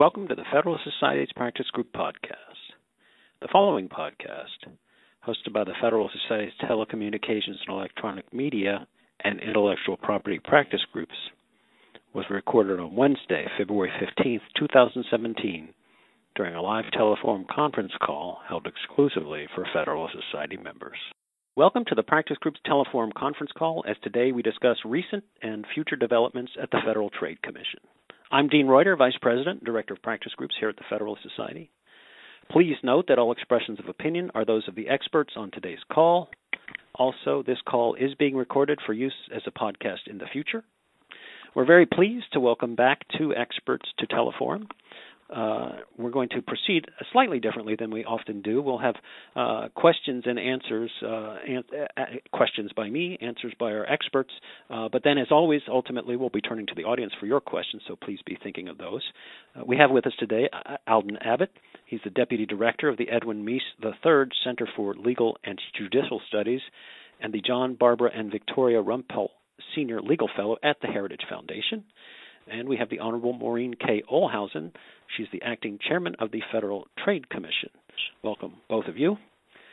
Welcome to the Federal Society's Practice Group podcast. The following podcast, hosted by the Federal Society's Telecommunications and Electronic Media and Intellectual Property Practice Groups, was recorded on Wednesday, February 15th, 2017, during a live telephone conference call held exclusively for Federal Society members. Welcome to the Practice Group's Teleforum conference call, as today we discuss recent and future developments at the Federal Trade Commission. I'm Dean Reuter, Vice President and Director of Practice Groups here at the Federal Society. Please note that all expressions of opinion are those of the experts on today's call. Also, this call is being recorded for use as a podcast in the future. We're very pleased to welcome back two experts to Teleforum. We're going to proceed slightly differently than we often do. We'll have questions and answers, questions by me, answers by our experts. But then, as always, ultimately, we'll be turning to the audience for your questions, so please be thinking of those. We have with us today Alden Abbott. He's the Deputy Director of the Edwin Meese III Center for Legal and Judicial Studies and the John, Barbara, and Victoria Rumpel Senior Legal Fellow at the Heritage Foundation. And we have the Honorable Maureen K. Olhausen. She's the Acting Chairman of the Federal Trade Commission. Welcome, both of you.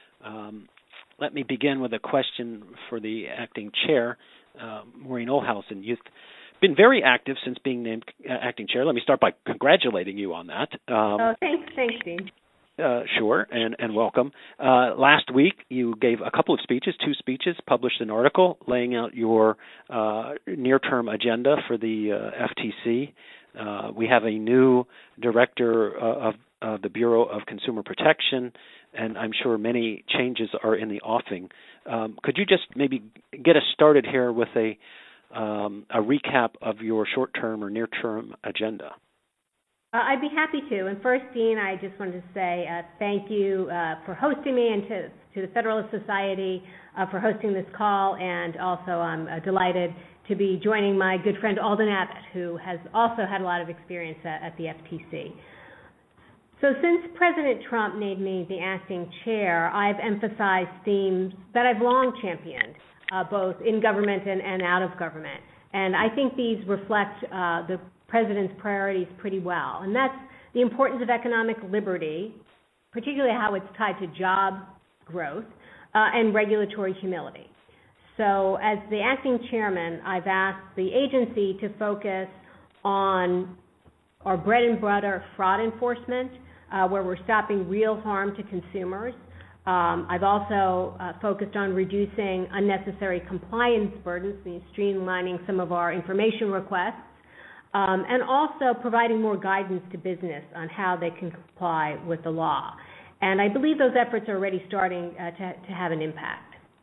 Let me begin with a question for the Acting Chair, Maureen Olhausen. You've been very active since being named Acting Chair. Let me start by congratulating you on that. Thanks, Dean. Sure, and welcome. Last week, you gave a couple of speeches, two speeches, published an article laying out your near-term agenda for the FTC. We have a new director of the Bureau of Consumer Protection, and I'm sure many changes are in the offing. Could you just maybe get us started here with a recap of your short-term or near-term agenda? I'd be happy to. And first, Dean, I just wanted to say thank you for hosting me, and to the Federalist Society for hosting this call. And also, I'm delighted to be joining my good friend Alden Abbott, who has also had a lot of experience at the FTC. So since President Trump named me the acting chair, I've emphasized themes that I've long championed, both in government and out of government. And I think these reflect the President's priorities pretty well. And that's the importance of economic liberty, particularly how it's tied to job growth, and regulatory humility. So as the acting chairman, I've asked the agency to focus on our bread and butter fraud enforcement, where we're stopping real harm to consumers. I've also focused on reducing unnecessary compliance burdens, streamlining some of our information requests, and also providing more guidance to business on how they can comply with the law. And I believe those efforts are already starting to have an impact.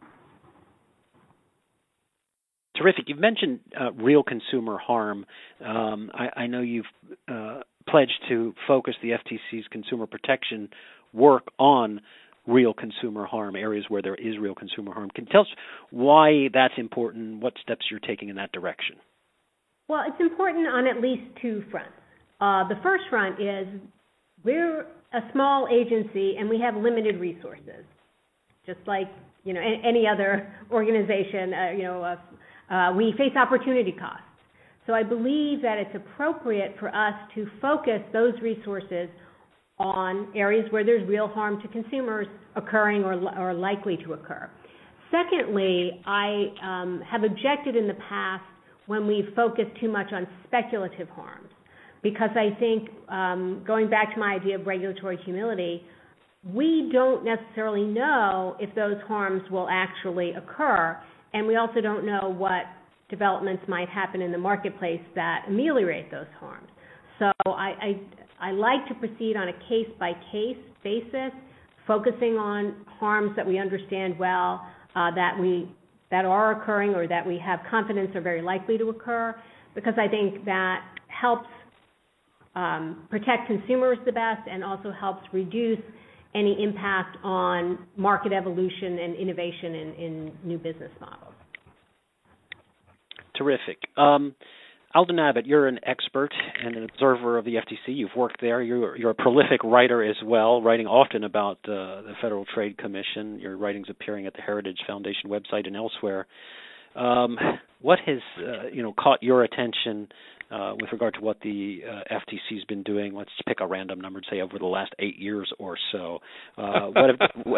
Terrific. You've mentioned real consumer harm. I know you've pledged to focus the FTC's consumer protection work on real consumer harm, areas where there is real consumer harm. Can you tell us why that's important, what steps you're taking in that direction? Well, it's important on at least two fronts. The first front is we're a small agency and we have limited resources, just like any other organization. We face opportunity costs. So I believe that it's appropriate for us to focus those resources on areas where there's real harm to consumers occurring or likely to occur. Secondly, I have objected in the past when we focus too much on speculative harms, because I think, going back to my idea of regulatory humility, we don't necessarily know if those harms will actually occur, and we also don't know what developments might happen in the marketplace that ameliorate those harms. So I like to proceed on a case-by-case basis, focusing on harms that we understand well, that are occurring or that we have confidence are very likely to occur, because I think that helps protect consumers the best and also helps reduce any impact on market evolution and innovation in new business models. Terrific. Alden Abbott, you're an expert and an observer of the FTC. You've worked there. You're a prolific writer as well, writing often about the Federal Trade Commission. Your writings appearing at the Heritage Foundation website and elsewhere. What has caught your attention with regard to what the FTC has been doing. Let's pick a random number and say over the last 8 years or so. What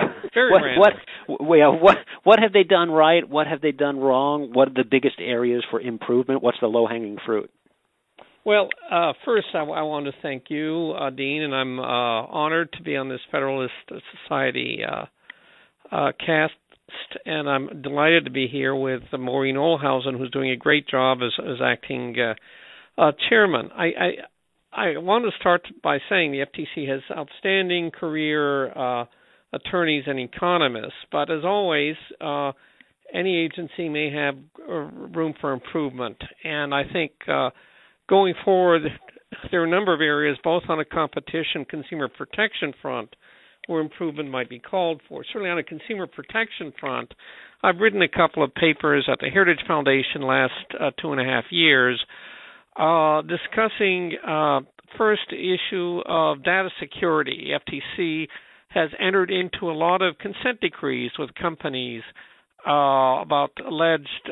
have they done right? What have they done wrong? What are the biggest areas for improvement? What's the low-hanging fruit? Well, first I want to thank you, Dean, and I'm honored to be on this Federalist Society cast, and I'm delighted to be here with Maureen Ohlhausen, who's doing a great job as acting chairman. I want to start by saying the FTC has outstanding career attorneys and economists, but as always, any agency may have room for improvement, and I think going forward, there are a number of areas, both on a competition consumer protection front, where improvement might be called for. Certainly on a consumer protection front, I've written a couple of papers at the Heritage Foundation last 2.5 years discussing first issue of data security. The FTC has entered into a lot of consent decrees with companies about alleged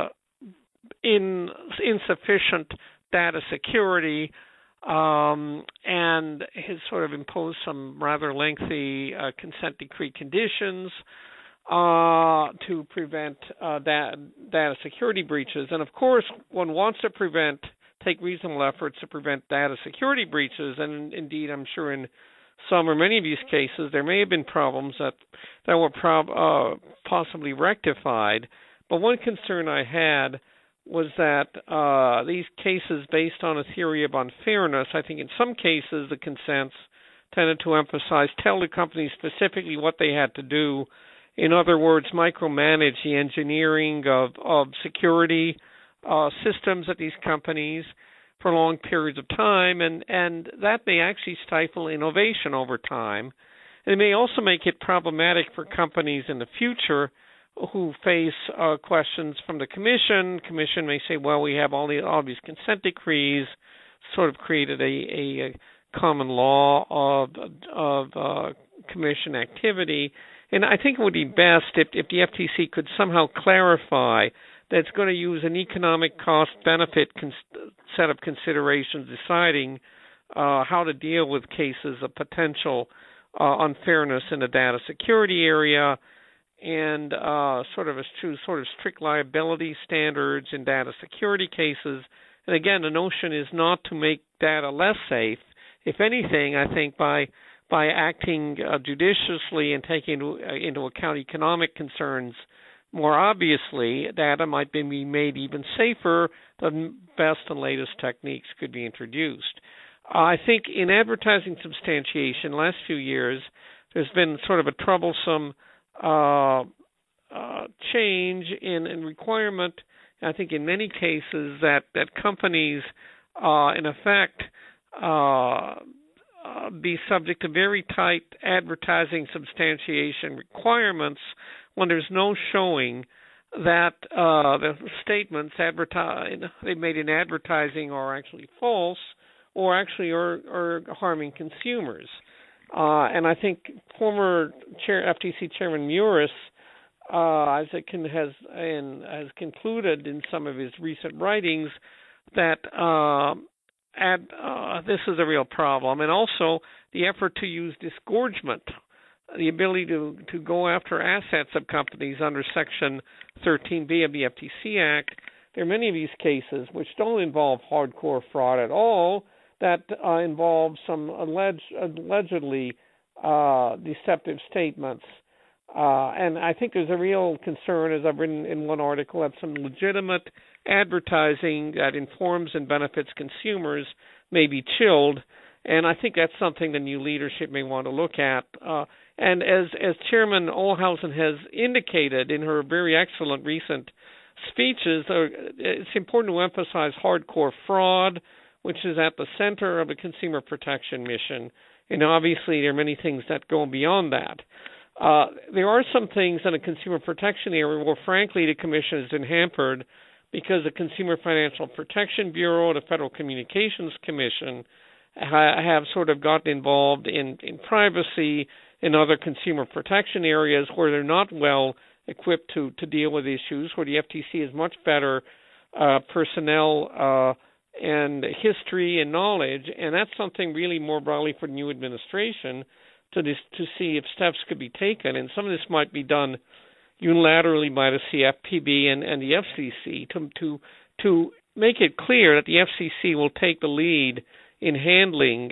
insufficient data security, and has sort of imposed some rather lengthy consent decree conditions to prevent data security breaches. And of course, one wants to take reasonable efforts to prevent data security breaches, and indeed I'm sure in some or many of these cases there may have been problems that were possibly rectified. But one concern I had was that these cases based on a theory of unfairness, I think in some cases the consents tended to tell the companies specifically what they had to do. In other words, micromanage the engineering of security systems at these companies for long periods of time, and that may actually stifle innovation over time. And it may also make it problematic for companies in the future who face questions from the commission. Commission may say, well, we have all these consent decrees, sort of created a common law of commission activity. And I think it would be best if the FTC could somehow clarify that it's going to use an economic cost-benefit set of considerations deciding how to deal with cases of potential unfairness in the data security area, and sort of strict liability standards in data security cases. And again, the notion is not to make data less safe. If anything, I think by acting judiciously and taking into account economic concerns more obviously, data might be made even safer. The best and latest techniques could be introduced. I think in advertising substantiation, last few years, there's been sort of a troublesome change in requirement. I think in many cases that companies, in effect, be subject to very tight advertising substantiation requirements when there's no showing that the statements they made in advertising are actually false or actually are harming consumers. And I think former FTC Chairman Muris has concluded in some of his recent writings that this is a real problem, and also the effort to use disgorgement, the ability to go after assets of companies under Section 13B of the FTC Act. There are many of these cases which don't involve hardcore fraud at all, that involve some allegedly deceptive statements. And I think there's a real concern, as I've written in one article, that some legitimate advertising that informs and benefits consumers may be chilled. And I think that's something the new leadership may want to look at. And as Chairman Ohlhausen has indicated in her very excellent recent speeches, it's important to emphasize hardcore fraud, which is at the center of the consumer protection mission. And obviously there are many things that go beyond that. There are some things in the consumer protection area where, frankly, the Commission has been hampered because the Consumer Financial Protection Bureau, the Federal Communications Commission, have sort of gotten involved in privacy and other consumer protection areas where they're not well equipped to deal with issues, where the FTC is much better personnel and history and knowledge, and that's something really more broadly for the new administration to see if steps could be taken. And some of this might be done unilaterally by the CFPB and the FCC to make it clear that the FCC will take the lead in handling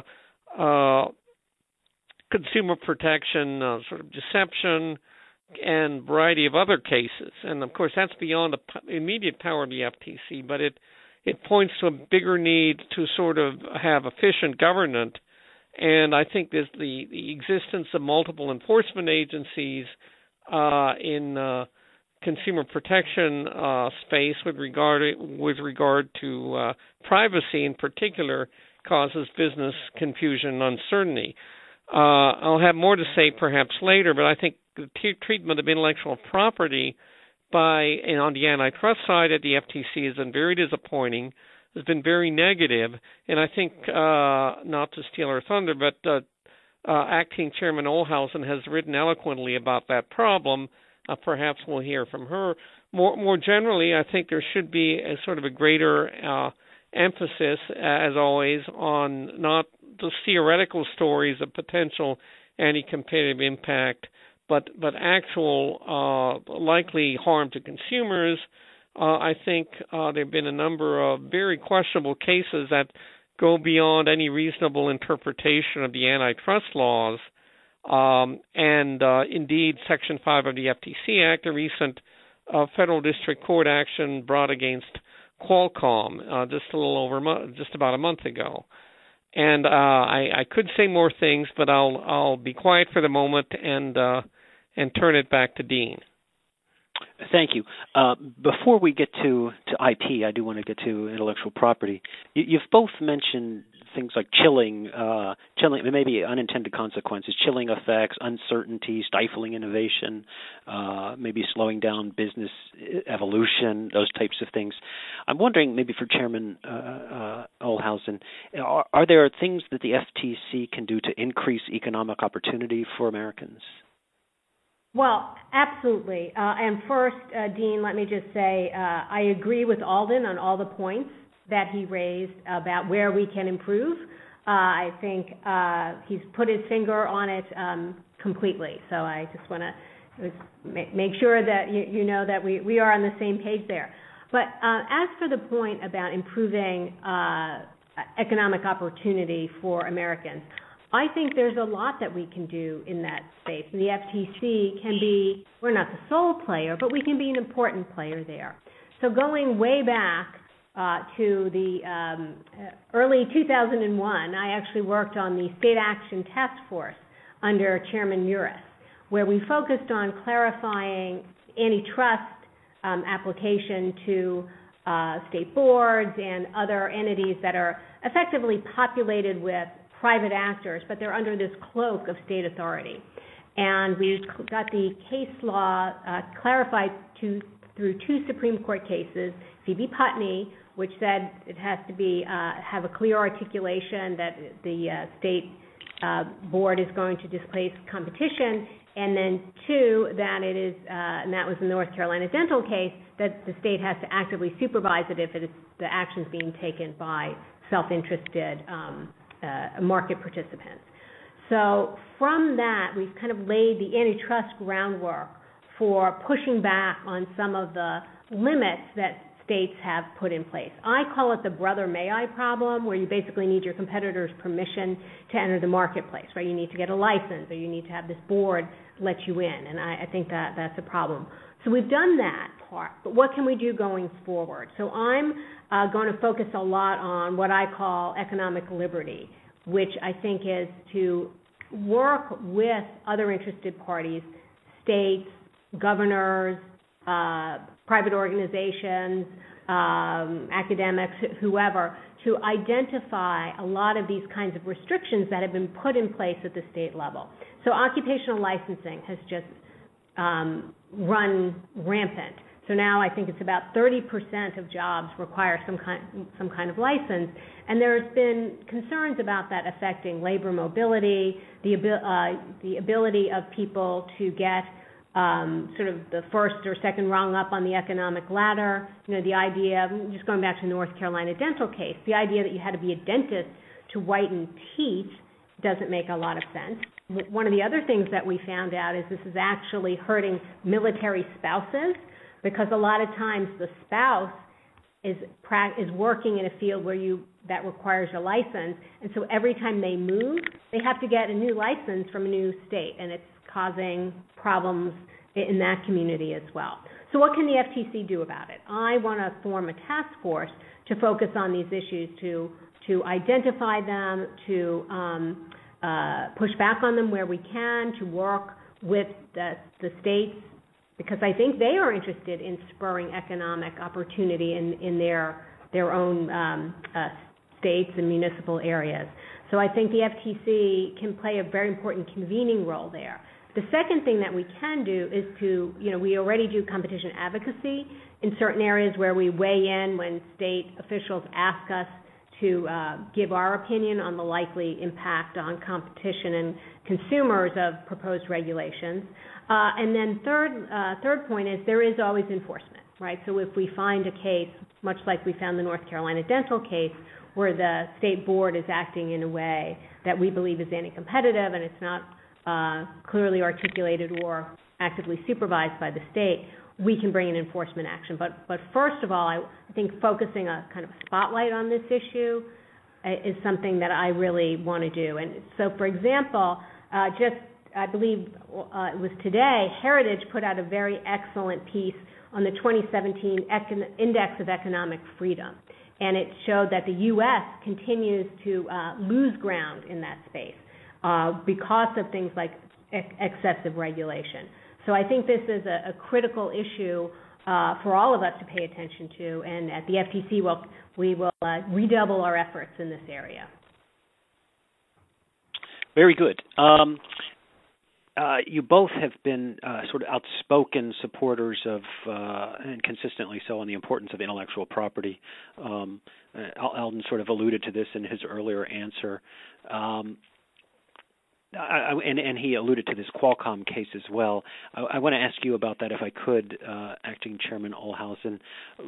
consumer protection, sort of deception, and variety of other cases. And of course, that's beyond the immediate power of the FTC, but it points to a bigger need to sort of have efficient governance. And I think there's the existence of multiple enforcement agencies in consumer protection space with regard to privacy in particular causes business confusion and uncertainty. I'll have more to say perhaps later, but I think the treatment of intellectual property on the antitrust side at the FTC has been very disappointing, has been very negative, and I think, not to steal her thunder, but Acting Chairman Olhausen has written eloquently about that problem. Perhaps we'll hear from her. More generally, I think there should be a sort of a greater emphasis, as always, on not the theoretical stories of potential anti-competitive impact, but actual likely harm to consumers. I think there have been a number of very questionable cases that go beyond any reasonable interpretation of the antitrust laws. And indeed, Section 5 of the FTC Act, a recent federal district court action brought against Qualcomm just about a month ago. And I could say more things, but I'll be quiet for the moment and turn it back to Dean. Thank you. Before we get to IP, I do want to get to intellectual property. You've both mentioned things like chilling, maybe unintended consequences, chilling effects, uncertainty, stifling innovation, maybe slowing down business evolution, those types of things. I'm wondering, maybe for Chairman Olhausen, are there things that the FTC can do to increase economic opportunity for Americans? Well, absolutely. And first, Dean, let me just say I agree with Alden on all the points that he raised about where we can improve. I think he's put his finger on it completely. So I just want to make sure that you know that we are on the same page there. But as for the point about improving economic opportunity for Americans, I think there's a lot that we can do in that space. The FTC can be, we're not the sole player, but we can be an important player there. So going way back to the early 2001, I actually worked on the State Action Task Force under Chairman Muris, where we focused on clarifying antitrust application to state boards and other entities that are effectively populated with private actors, but they're under this cloak of state authority. And we got the case law clarified through two Supreme Court cases, Phoebe Putney, which said it has to be have a clear articulation that the state board is going to displace competition, and then two, that it is, and that was the North Carolina dental case, that the state has to actively supervise it if it is the actions being taken by self-interested market participants. So from that, we've kind of laid the antitrust groundwork for pushing back on some of the limits that states have put in place. I call it the brother may I problem, where you basically need your competitor's permission to enter the marketplace, right? You need to get a license, or you need to have this board let you in, and I think that's a problem. So we've done that part, but what can we do going forward? So I'm going to focus a lot on what I call economic liberty, which I think is to work with other interested parties, states, governors, private organizations, academics, whoever, to identify a lot of these kinds of restrictions that have been put in place at the state level. So occupational licensing has just run rampant. So now I think it's about 30% of jobs require some kind of license, and there's been concerns about that affecting labor mobility, the ability of people to get sort of the first or second rung up on the economic ladder. The idea, just going back to the North Carolina dental case, the idea that you had to be a dentist to whiten teeth doesn't make a lot of sense. One of the other things that we found out is this is actually hurting military spouses, because a lot of times the spouse is working in a field that requires a license, and so every time they move, they have to get a new license from a new state, and it's causing problems in that community as well. So what can the FTC do about it? I want to form a task force to focus on these issues, to identify them, to push back on them where we can, to work with the states, because I think they are interested in spurring economic opportunity in their own states and municipal areas. So I think the FTC can play a very important convening role there. The second thing that we can do is we already do competition advocacy in certain areas where we weigh in when state officials ask us to give our opinion on the likely impact on competition and consumers of proposed regulations. And then third point is there is always enforcement, right? So if we find a case, much like we found the North Carolina dental case, where the state board is acting in a way that we believe is anti-competitive and it's not clearly articulated or actively supervised by the state, we can bring an enforcement action. But first of all, I think focusing a kind of spotlight on this issue is something that I really want to do. And so, for example, I believe it was today, Heritage put out a very excellent piece on the 2017 Index of Economic Freedom. And it showed that the U.S. continues to lose ground in that space because of things like excessive regulation. So I think this is a critical issue for all of us to pay attention to, and at the FTC, we will redouble our efforts in this area. Very good. You both have been sort of outspoken supporters of, and consistently so, on the importance of intellectual property. Alden sort of alluded to this in his earlier answer. And he alluded to this Qualcomm case as well. I want to ask you about that, if I could, Acting Chairman Ohlhausen.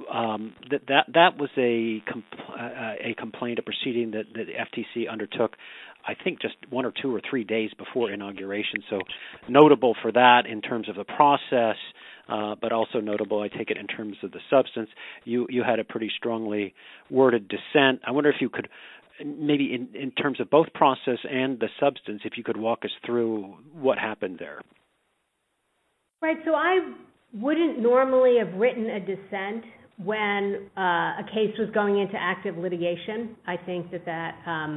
That was a complaint, a proceeding that the FTC undertook, I think, just 1 or 2 or 3 days before inauguration. So notable for that in terms of the process, but also notable, I take it, in terms of the substance. You had a pretty strongly worded dissent. I wonder if you could, maybe in terms of both process and the substance, if you could walk us through what happened there. Right, so I wouldn't normally have written a dissent when a case was going into active litigation. I think that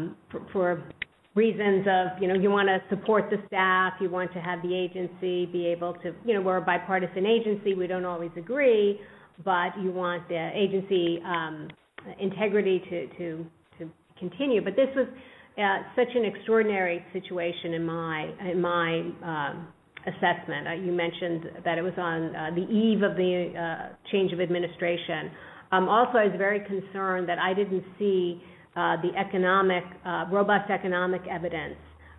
for reasons of, you want to support the staff, you want to have the agency be able to, we're a bipartisan agency, we don't always agree, but you want the agency integrity to continue. But this was such an extraordinary situation in my assessment. You mentioned that it was on the eve of the change of administration. Also, I was very concerned that I didn't see the robust economic evidence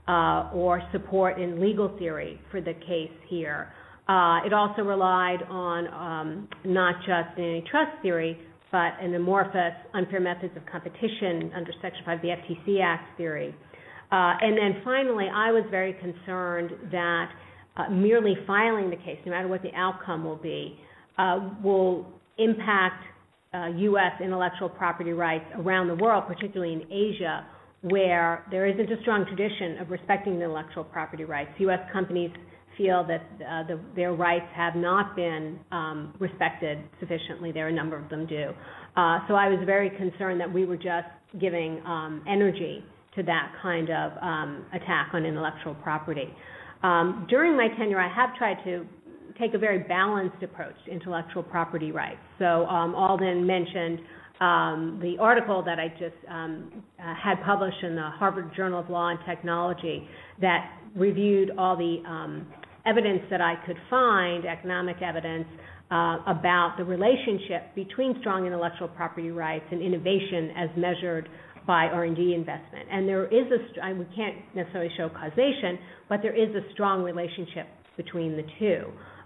or support in legal theory for the case here. It also relied on not just antitrust theory, but an amorphous unfair methods of competition under Section 5 of the FTC Act theory. And then finally, I was very concerned that merely filing the case, no matter what the outcome will be, will impact U.S. intellectual property rights around the world, particularly in Asia, where there isn't a strong tradition of respecting the intellectual property rights. U.S. companies feel that their rights have not been respected sufficiently. There are a number of them do. So I was very concerned that we were just giving energy to that kind of attack on intellectual property. During my tenure, I have tried to take a very balanced approach to intellectual property rights. So Alden mentioned the article that I just had published in the Harvard Journal of Law and Technology that reviewed all the evidence that I could find, economic evidence, about the relationship between strong intellectual property rights and innovation as measured by R&D investment. And there is we can't necessarily show causation, but there is a strong relationship between the two.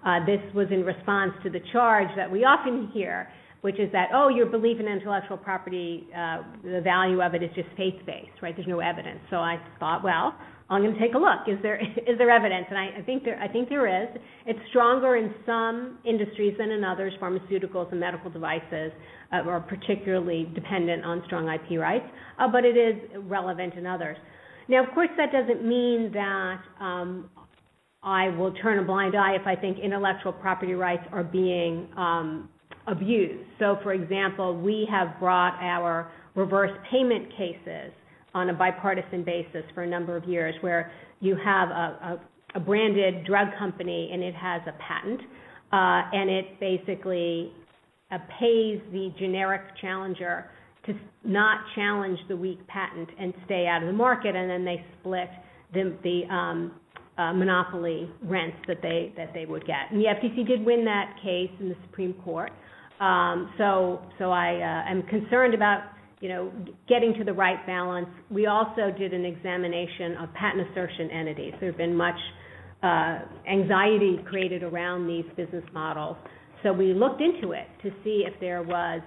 This was in response to the charge that we often hear, which is that, oh, your belief in intellectual property, the value of it is just faith-based, right? There's no evidence. So I thought, well, I'm going to take a look. Is there evidence? And I think there is. It's stronger in some industries than in others. Pharmaceuticals and medical devices are particularly dependent on strong IP rights, but it is relevant in others. Now, of course, that doesn't mean that I will turn a blind eye if I think intellectual property rights are being abused. So, for example, we have brought our reverse payment cases on a bipartisan basis for a number of years, where you have a branded drug company and it has a patent, and it basically pays the generic challenger to not challenge the weak patent and stay out of the market, and then they split the monopoly rents that they would get. And the FTC did win that case in the Supreme Court. So I am concerned about getting to the right balance. We also did an examination of patent assertion entities. There's been much anxiety created around these business models. So we looked into it to see if there was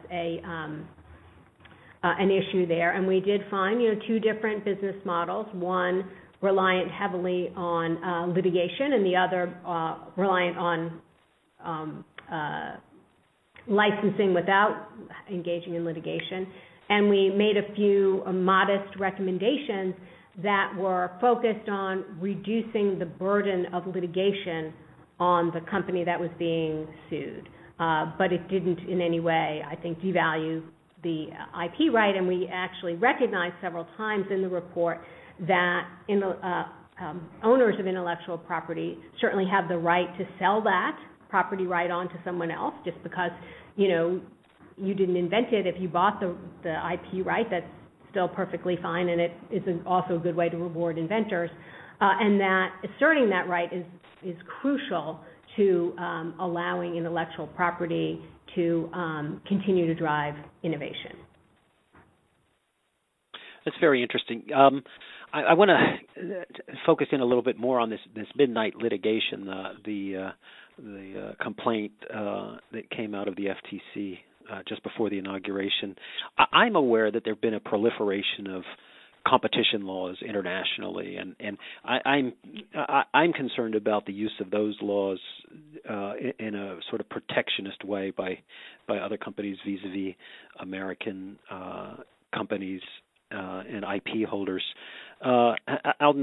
an issue there, and we did find two different business models. One reliant heavily on litigation, and the other reliant on licensing without engaging in litigation. And we made a few modest recommendations that were focused on reducing the burden of litigation on the company that was being sued. But it didn't in any way, I think, devalue the IP right, and we actually recognized several times in the report that owners of intellectual property certainly have the right to sell that property right on to someone else, just because you didn't invent it. If you bought the IP right, that's still perfectly fine, and it is also a good way to reward inventors. And that asserting that right is crucial to allowing intellectual property to continue to drive innovation. That's very interesting. I want to focus in a little bit more on this midnight litigation, the complaint that came out of the FTC just before the inauguration. I'm aware that there have been a proliferation of competition laws internationally, and I'm concerned about the use of those laws in a sort of protectionist way by other companies vis-a-vis American companies and IP holders. Alden,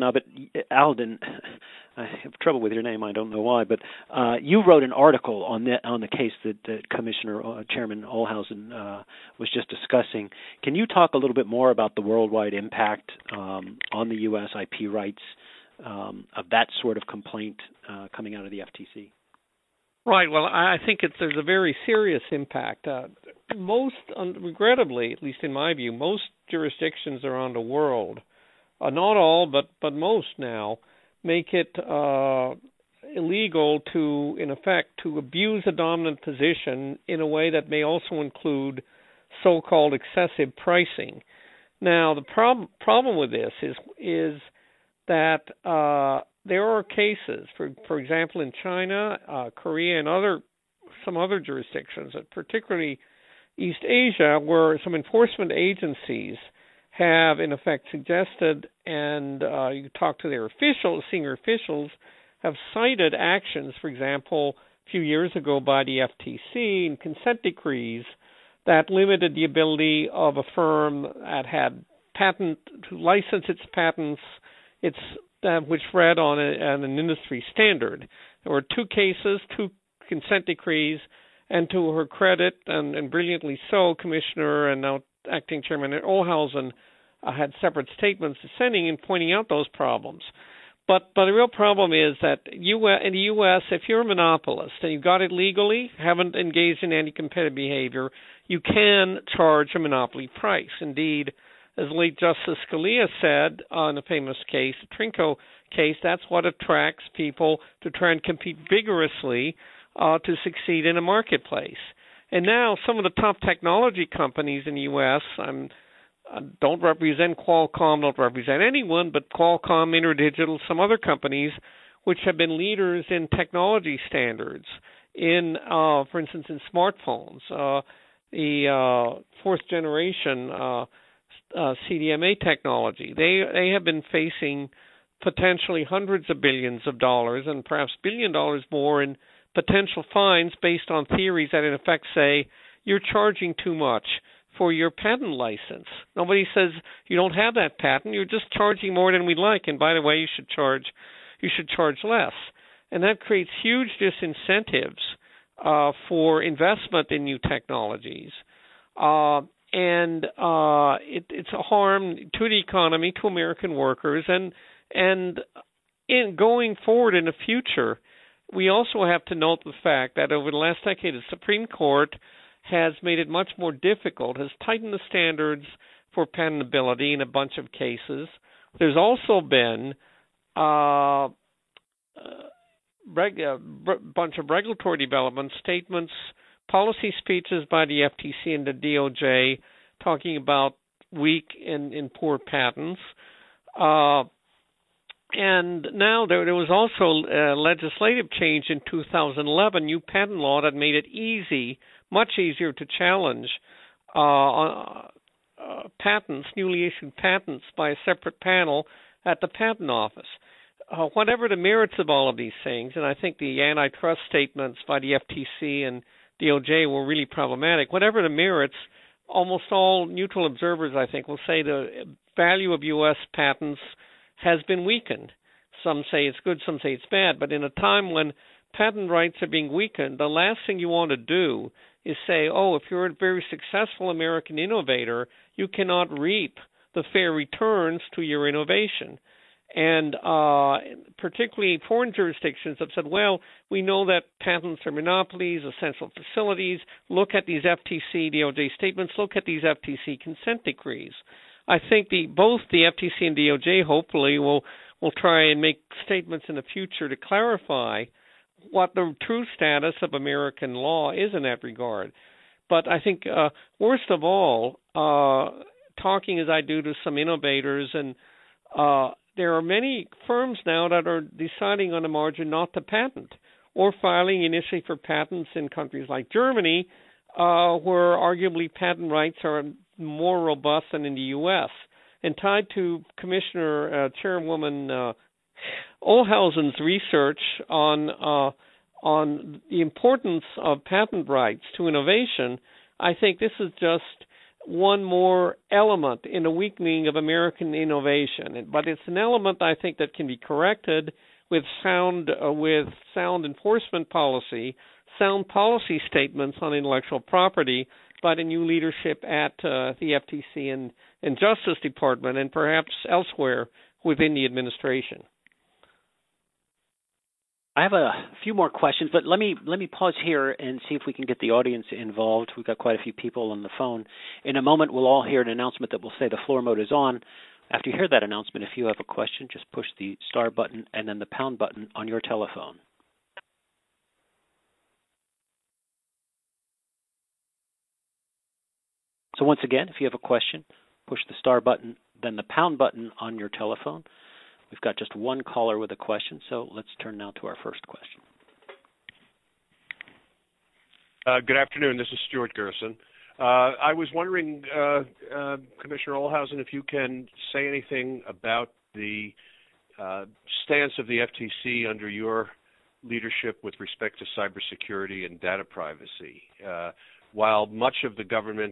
I have trouble with your name. I don't know why, but you wrote an article on the case that Commissioner Chairman Olhausen was just discussing. Can you talk a little bit more about the worldwide impact on the U.S. IP rights of that sort of complaint coming out of the FTC? Right. Well, I think there's a very serious impact. Most, regrettably, at least in my view, most jurisdictions around the world, not all, but most now, make it illegal to, in effect, to abuse a dominant position in a way that may also include so-called excessive pricing. Now, the problem with this is that there are cases, for example, in China, Korea, and some other jurisdictions, particularly East Asia, where some enforcement agencies have, in effect, suggested, and you talk to their senior officials, have cited actions, for example, a few years ago by the FTC in consent decrees that limited the ability of a firm that had patent to license its patents, which read on an industry standard. There were two cases, two consent decrees, and to her credit, and brilliantly so, Commissioner and now Acting Chairman Olhausen had separate statements dissenting and pointing out those problems. But the real problem is that in the U.S., if you're a monopolist and you got it legally, haven't engaged in any competitive behavior, you can charge a monopoly price. Indeed, as late Justice Scalia said on the famous case, the Trinco case, that's what attracts people to try and compete vigorously to succeed in a marketplace. And now some of the top technology companies in the U.S., don't represent Qualcomm, don't represent anyone, but Qualcomm, InterDigital, some other companies which have been leaders in technology standards, in, for instance, in smartphones, the fourth generation CDMA technology. They have been facing potentially hundreds of billions of dollars and perhaps $1 billion more in potential fines based on theories that in effect say you're charging too much for your patent license. Nobody says you don't have that patent, you're just charging more than we'd like, and by the way, you should charge less. And that creates huge disincentives for investment in new technologies. And it's a harm to the economy, to American workers, and in going forward in the future, we also have to note the fact that over the last decade, the Supreme Court has made it much more difficult, has tightened the standards for patentability in a bunch of cases. There's also been a bunch of regulatory developments, statements, policy speeches by the FTC and the DOJ talking about weak and poor patents. And now there was also a legislative change in 2011, new patent law that made it much easier to challenge patents, newly issued patents, by a separate panel at the Patent Office. Whatever the merits of all of these things, and I think the antitrust statements by the FTC and DOJ were really problematic. Whatever the merits, almost all neutral observers, I think, will say the value of U.S. patents has been weakened. Some say it's good, some say it's bad, but in a time when patent rights are being weakened, the last thing you want to do is say, if you're a very successful American innovator, you cannot reap the fair returns to your innovation. And particularly foreign jurisdictions have said, well, we know that patents are monopolies, essential facilities. Look at these FTC, DOJ statements. Look at these FTC consent decrees. I think both the FTC and DOJ hopefully will try and make statements in the future to clarify what the true status of American law is in that regard. But I think worst of all, talking as I do to some innovators, and there are many firms now that are deciding on the margin not to patent, or filing initially for patents in countries like Germany, where arguably patent rights are more robust than in the U.S. And tied to Commissioner Chairwoman Olhausen's research on the importance of patent rights to innovation, I think this is just one more element in the weakening of American innovation. But it's an element, I think, that can be corrected with sound enforcement policy, sound policy statements on intellectual property by the new leadership at the FTC and Justice Department, and perhaps elsewhere within the administration. I have a few more questions, but let me pause here and see if we can get the audience involved. We've got quite a few people on the phone. In a moment, we'll all hear an announcement that will say the floor mode is on. After you hear that announcement, if you have a question, just push the star button and then the pound button on your telephone. So once again, if you have a question, push the star button, then the pound button on your telephone. We've got just one caller with a question, so let's turn now to our first question. Good afternoon. This is Stuart Gerson. I was wondering, Commissioner Olhausen, if you can say anything about the stance of the FTC under your leadership with respect to cybersecurity and data privacy. While much of the government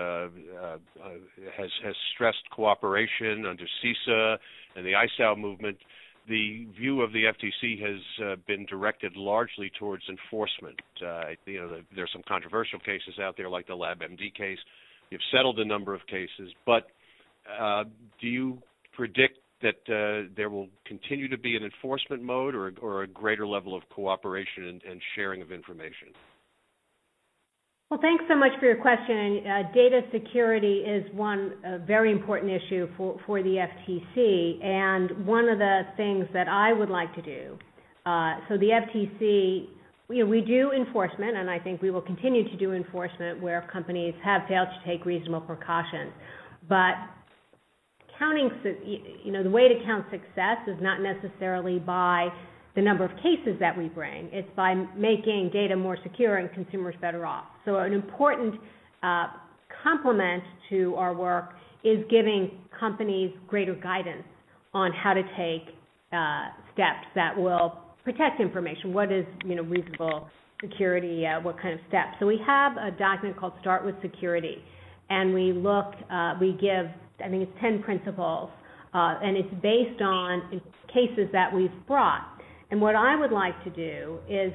has stressed cooperation under CISA and the ISAO movement, the view of the FTC has been directed largely towards enforcement. There's some controversial cases out there, like the LabMD case. You've settled a number of cases, but do you predict that there will continue to be an enforcement mode or a greater level of cooperation and sharing of information? Well, thanks so much for your question. Data security is one very important issue for the FTC, and one of the things that I would like to do, so the FTC, we do enforcement, and I think we will continue to do enforcement where companies have failed to take reasonable precautions. But the way to count success is not necessarily by the number of cases that we bring. It's by making data more secure and consumers better off. So an important complement to our work is giving companies greater guidance on how to take steps that will protect information. What is, reasonable security? What kind of steps? So we have a document called Start with Security, and we give, I think it's 10 principles, and it's based on cases that we've brought. And what I would like to do is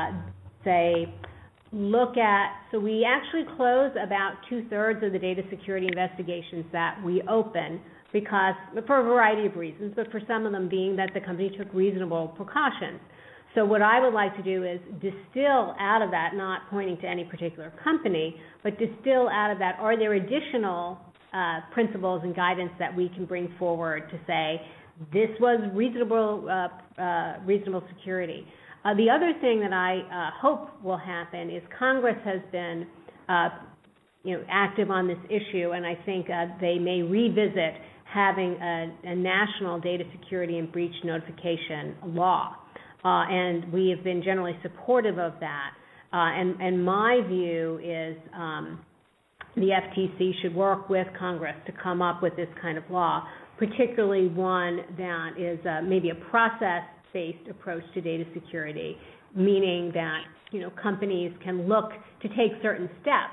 so we actually close about 2/3 of the data security investigations that we open, because for a variety of reasons, but for some of them being that the company took reasonable precautions. So what I would like to do is distill out of that, not pointing to any particular company, but distill out of that, are there additional principles and guidance that we can bring forward to say, this was reasonable security. The other thing that I hope will happen is Congress has been active on this issue, and I think they may revisit having a national data security and breach notification law. And we have been generally supportive of that. And my view is the FTC should work with Congress to come up with this kind of law, particularly one that is maybe a process-based approach to data security, meaning that companies can look to take certain steps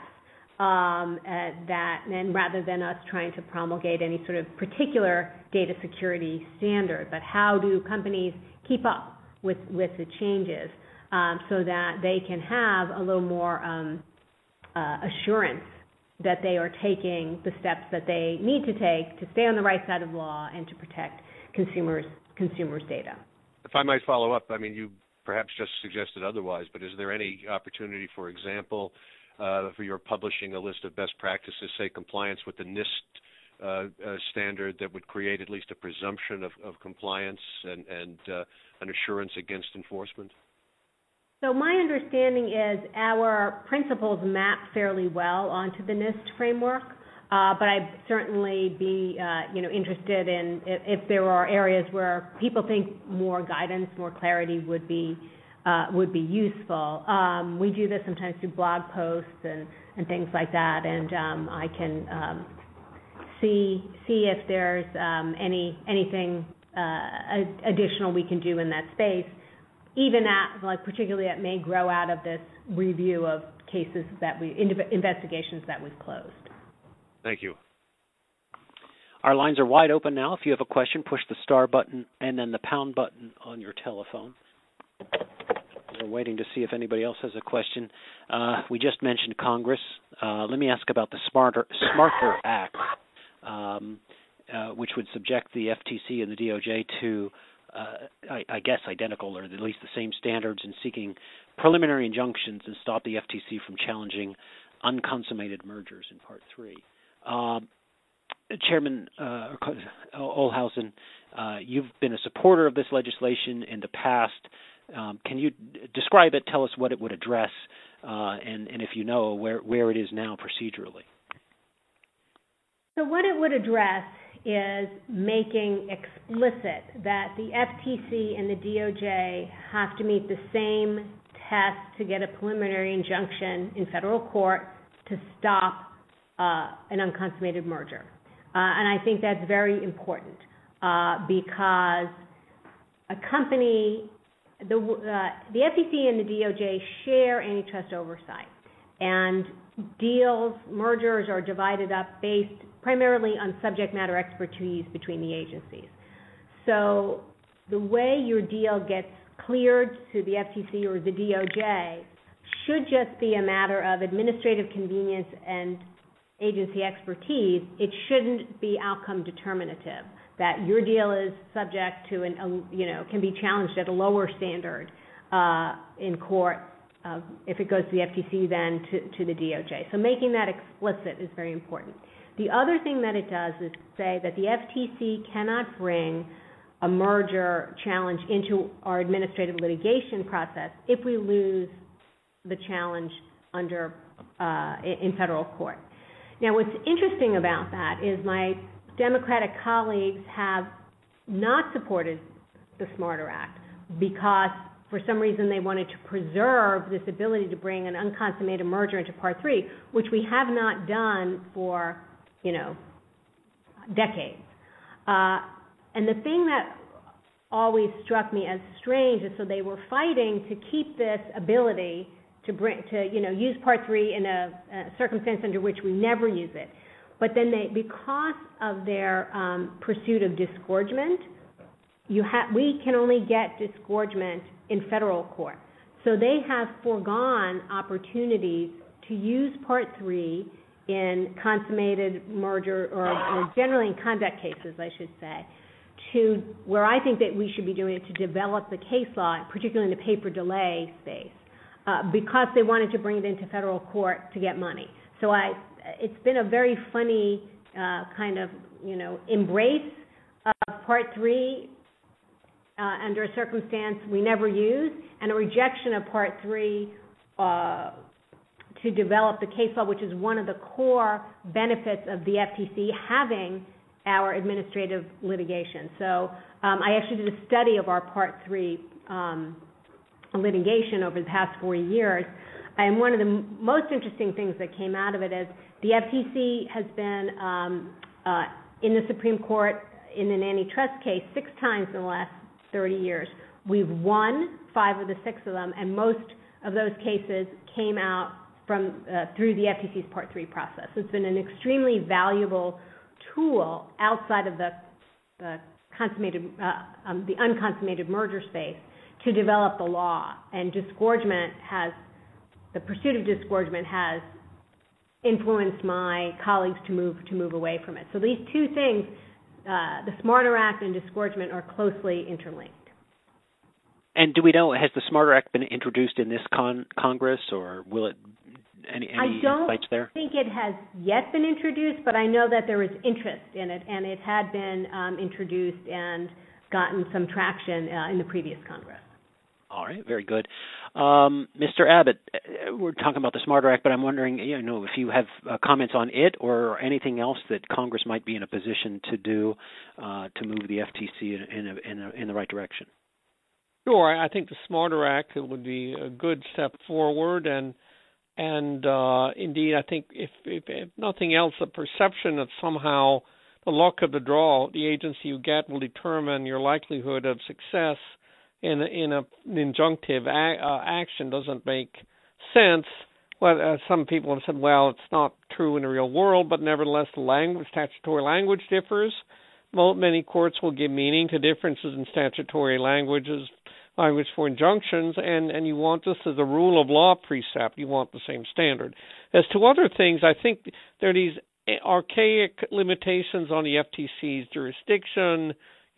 and rather than us trying to promulgate any sort of particular data security standard, but how do companies keep up with the changes so that they can have a little more assurance that they are taking the steps that they need to take to stay on the right side of the law and to protect consumers' data. If I might follow up, you perhaps just suggested otherwise, but is there any opportunity, for example, for your publishing a list of best practices, say compliance with the NIST standard, that would create at least a presumption of compliance and an assurance against enforcement? So my understanding is our principles map fairly well onto the NIST framework, but I'd certainly be interested in if there are areas where people think more guidance, more clarity would be useful. We do this sometimes through blog posts and things like that, and I can see if there's anything additional we can do in that space, even particularly that may grow out of this review of cases investigations that we've closed. Thank you. Our lines are wide open now. If you have a question, push the star button and then the pound button on your telephone. We're waiting to see if anybody else has a question. We just mentioned Congress. Let me ask about the Smarter Act, which would subject the FTC and the DOJ to, I guess, identical or at least the same standards in seeking preliminary injunctions and stop the FTC from challenging unconsummated mergers in Part 3. Chairman Ohlhausen, you've been a supporter of this legislation in the past. Can you describe it, tell us what it would address, and if you know where it is now procedurally? So what it would address is making explicit that the FTC and the DOJ have to meet the same test to get a preliminary injunction in federal court to stop an unconsummated merger. And I think that's very important because a company, the FTC and the DOJ share antitrust oversight, and mergers are divided up based primarily on subject matter expertise between the agencies. So the way your deal gets cleared to the FTC or the DOJ should just be a matter of administrative convenience and agency expertise. It shouldn't be outcome determinative, that your deal is subject to can be challenged at a lower standard in court if it goes to the FTC than to the DOJ. So making that explicit is very important. The other thing that it does is say that the FTC cannot bring a merger challenge into our administrative litigation process if we lose the challenge in federal court. Now, what's interesting about that is my Democratic colleagues have not supported the Smarter Act, because for some reason they wanted to preserve this ability to bring an unconsummated merger into Part 3, which we have not done for, decades. And the thing that always struck me as strange is so they were fighting to keep this ability to use Part 3 in a circumstance under which we never use it. But then because of their pursuit of disgorgement, we can only get disgorgement in federal court. So they have foregone opportunities to use Part 3 in consummated merger or generally in conduct cases, I should say, to where I think that we should be doing it to develop the case law, particularly in the paper delay space, because they wanted to bring it into federal court to get money. So it's been a very funny kind of, embrace of Part 3 under a circumstance we never use, and a rejection of Part 3 to develop the case law, which is one of the core benefits of the FTC having our administrative litigation. So I actually did a study of our Part 3 litigation over the past 40 years, and one of the most interesting things that came out of it is the FTC has been in the Supreme Court in an antitrust case 6 times in the last 30 years. We've won 5 of the 6 of them, and most of those cases came out from through the FTC's Part 3 process. So it's been an extremely valuable tool outside of the unconsummated merger space to develop the law. And the pursuit of disgorgement has influenced my colleagues to move away from it. So these two things, the Smarter Act and disgorgement, are closely interlinked. And do we know, has the Smarter Act been introduced in this Congress, or will it? Any insights there? I don't think it has yet been introduced, but I know that there is interest in it, and it had been introduced and gotten some traction in the previous Congress. All right, very good. Mr. Abbott, we're talking about the Smarter Act, but I'm wondering, if you have comments on it or anything else that Congress might be in a position to do to move the FTC in the right direction. Sure, I think the Smarter Act would be a good step forward, and indeed, I think if nothing else, the perception that somehow the luck of the draw, the agency you get, will determine your likelihood of success in an injunctive action doesn't make sense. Well, some people have said, well, it's not true in the real world, but nevertheless, the statutory language differs. Many courts will give meaning to differences in statutory language for injunctions, and you want this as a rule of law precept. You want the same standard. As to other things, I think there are these archaic limitations on the FTC's jurisdiction,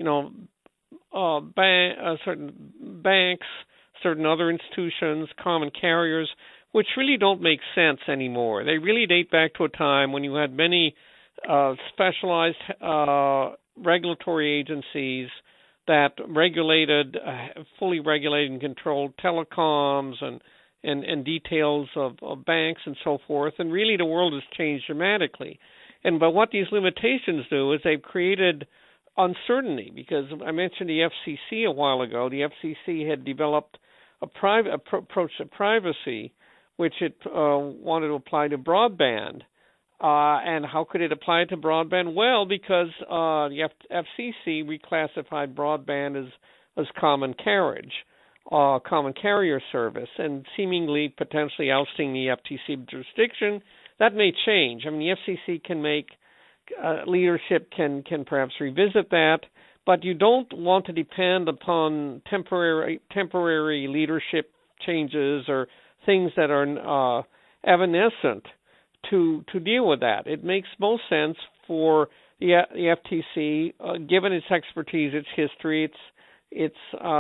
certain banks, certain other institutions, common carriers, which really don't make sense anymore. They really date back to a time when you had many specialized regulatory agencies that regulated, fully regulated and controlled telecoms and details of banks and so forth. And really the world has changed dramatically. But what these limitations do is they've created uncertainty, because I mentioned the FCC a while ago. The FCC had developed a private approach to privacy, which it wanted to apply to broadband. And how could it apply to broadband? Well, because the FCC reclassified broadband as common carriage, common carrier service, and seemingly potentially ousting the FTC jurisdiction. That may change. I mean, the FCC can make leadership can perhaps revisit that, but you don't want to depend upon temporary leadership changes or things that are evanescent to deal with that. It makes most sense for the FTC, given its expertise, its history, its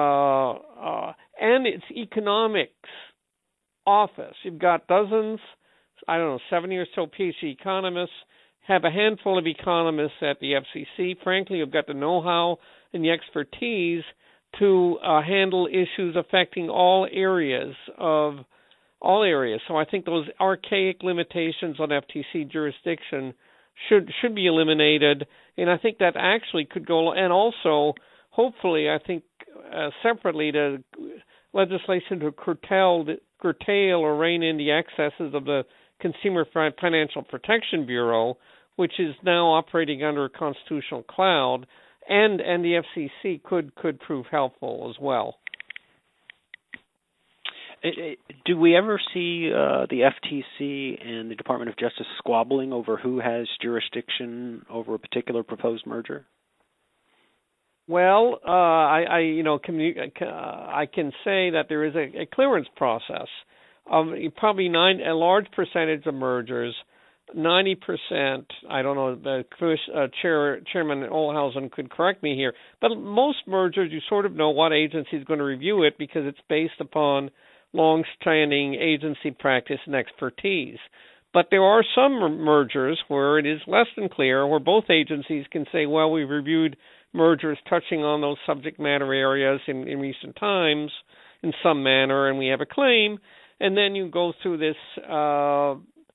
and its economics office. You've got dozens, 70 or so PhD economists, have a handful of economists at the FCC. Frankly, you've got the know-how and the expertise to handle issues affecting all areas. So I think those archaic limitations on FTC jurisdiction should be eliminated, and I think that actually could go. And also, hopefully, I think separately to legislation to curtail or rein in the excesses of the Consumer Financial Protection Bureau, which is now operating under a constitutional cloud, and the FCC could prove helpful as well. Do we ever see the FTC and the Department of Justice squabbling over who has jurisdiction over a particular proposed merger? Well, I can say that there is a clearance process. Probably a large percentage of mergers, 90%. I don't know. The Chairman Olhausen could correct me here, but most mergers, you sort of know what agency is going to review it because it's based upon long-standing agency practice and expertise. But there are some mergers where it is less than clear, where both agencies can say, well, we've reviewed mergers touching on those subject matter areas in recent times in some manner, and we have a claim. And then you go through this, I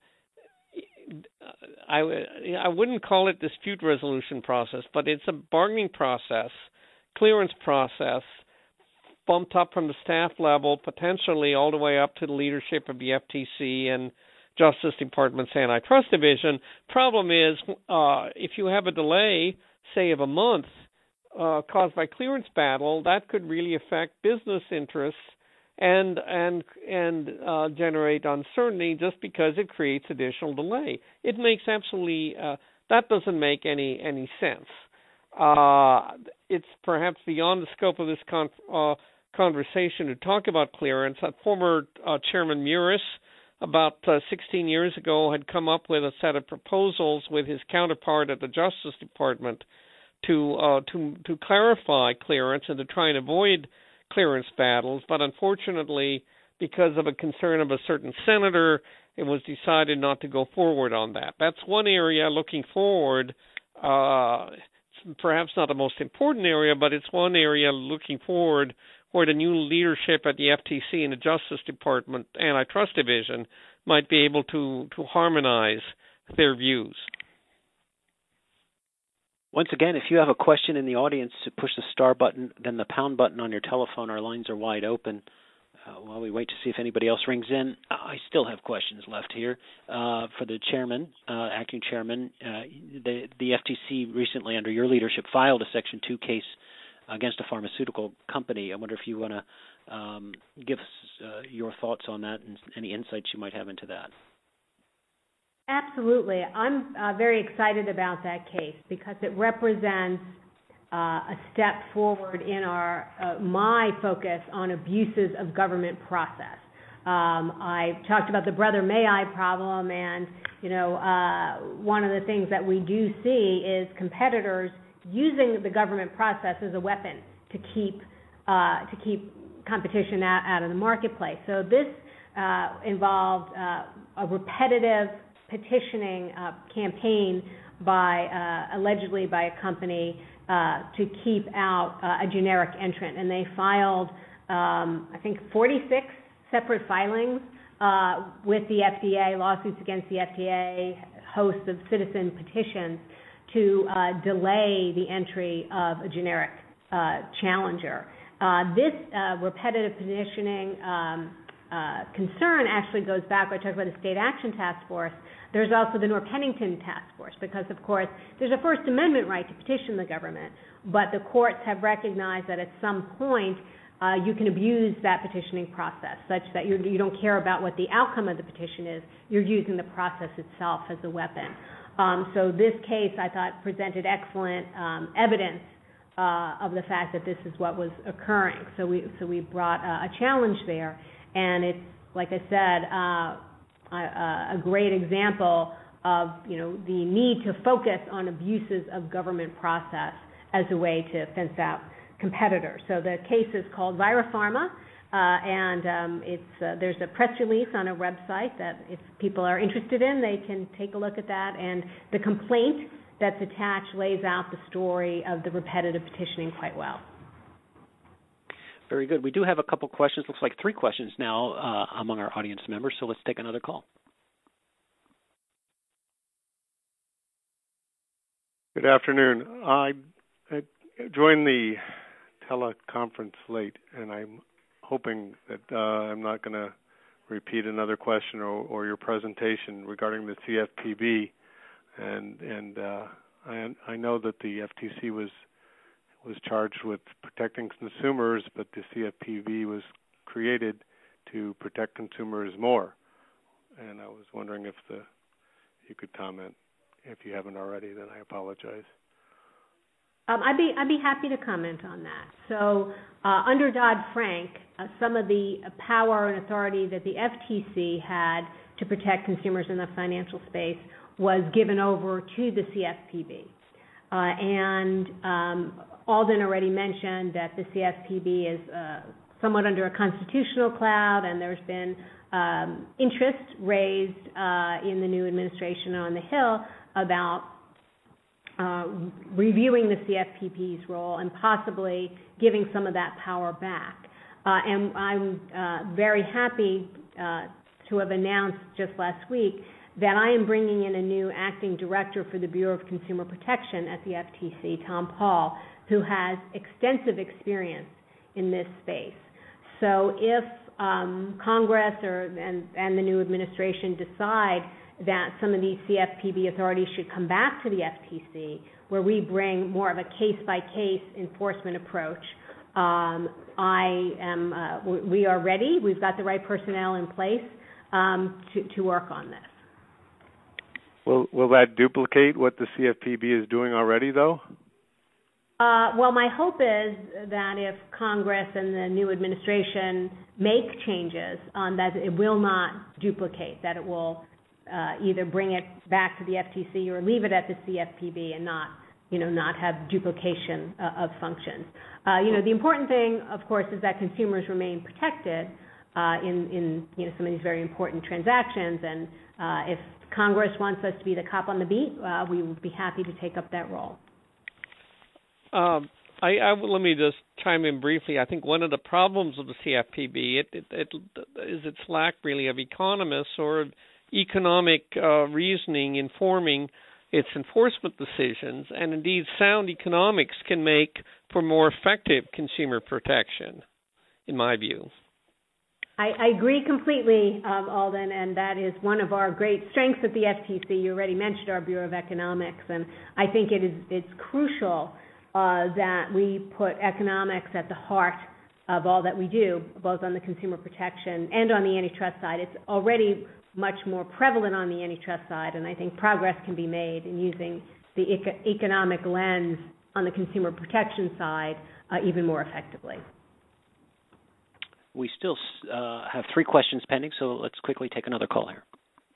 wouldn't call it dispute resolution process, but it's a bargaining process, clearance process, bumped up from the staff level, potentially all the way up to the leadership of the FTC and Justice Department's Antitrust Division. Problem is, if you have a delay, say of a month, caused by clearance battle, that could really affect business interests and generate uncertainty just because it creates additional delay. It makes absolutely that doesn't make any sense. It's perhaps beyond the scope of this conversation to talk about clearance. Former Chairman Muris, about 16 years ago, had come up with a set of proposals with his counterpart at the Justice Department to clarify clearance and to try and avoid clearance battles. But unfortunately, because of a concern of a certain senator, it was decided not to go forward on that. That's one area looking forward. It's perhaps not the most important area, but it's one area looking forward where the new leadership at the FTC and the Justice Department Antitrust Division might be able to harmonize their views. Once again, if you have a question in the audience, push the star button, then the pound button on your telephone. Our lines are wide open. While we wait to see if anybody else rings in, I still have questions left here for the chairman, acting chairman. The FTC recently, under your leadership, filed a Section 2 case against a pharmaceutical company. I wonder if you want to give us your thoughts on that and any insights you might have into that. Absolutely. I'm very excited about that case because it represents a step forward in my focus on abuses of government process. I talked about the Brother May I problem, and one of the things that we do see is competitors using the government process as a weapon to keep competition out of the marketplace. So this involved a repetitive petitioning campaign allegedly by a company to keep out a generic entrant, and they filed I think 46 separate filings with the FDA, lawsuits against the FDA, hosts of citizen petitions to delay the entry of a generic challenger. This repetitive petitioning concern actually goes back. I talked about the State Action Task Force. There's also the Norr-Pennington Task Force because, of course, there's a First Amendment right to petition the government, but the courts have recognized that at some point you can abuse that petitioning process such that you don't care about what the outcome of the petition is. You're using the process itself as a weapon. So this case, I thought, presented excellent evidence of the fact that this is what was occurring. So we brought a challenge there, and it's, like I said, a great example of the need to focus on abuses of government process as a way to fence out competitors. So the case is called Virapharma, and there's a press release on our website that if people are interested in, they can take a look at that. And the complaint that's attached lays out the story of the repetitive petitioning quite well. Very good. We do have a couple questions. Looks like 3 questions now among our audience members, so let's take another call. Good afternoon. I joined the teleconference late, and I'm hoping that I'm not going to repeat another question or your presentation regarding the CFPB. And I know that the FTC was charged with protecting consumers, but the CFPB was created to protect consumers more. And I was wondering if you could comment. If you haven't already, then I apologize. I'd be happy to comment on that. So under Dodd-Frank, some of the power and authority that the FTC had to protect consumers in the financial space was given over to the CFPB. And Alden already mentioned that the CFPB is somewhat under a constitutional cloud, and there's been interest raised in the new administration on the Hill about reviewing the CFPB's role and possibly giving some of that power back. And I'm very happy to have announced just last week that I am bringing in a new acting director for the Bureau of Consumer Protection at the FTC, Tom Paul, who has extensive experience in this space. So if Congress and the new administration decide that some of these CFPB authorities should come back to the FTC, where we bring more of a case-by-case enforcement approach, we are ready. We've got the right personnel in place to work on this. Will that duplicate what the CFPB is doing already, though? Well, my hope is that if Congress and the new administration make changes, that it will not duplicate, that it will either bring it back to the FTC or leave it at the CFPB and not have duplication of functions. The important thing, of course, is that consumers remain protected in some of these very important transactions. And if Congress wants us to be the cop on the beat, we would be happy to take up that role. Let me just chime in briefly. I think one of the problems of the CFPB is its lack really of economists or economic reasoning informing its enforcement decisions, and indeed sound economics can make for more effective consumer protection, in my view. I agree completely, Alden, and that is one of our great strengths at the FTC. You already mentioned our Bureau of Economics, and I think it's crucial that we put economics at the heart of all that we do, both on the consumer protection and on the antitrust side. It's already much more prevalent on the antitrust side, and I think progress can be made in using the economic lens on the consumer protection side even more effectively. We still have 3 questions pending, so let's quickly take another call here.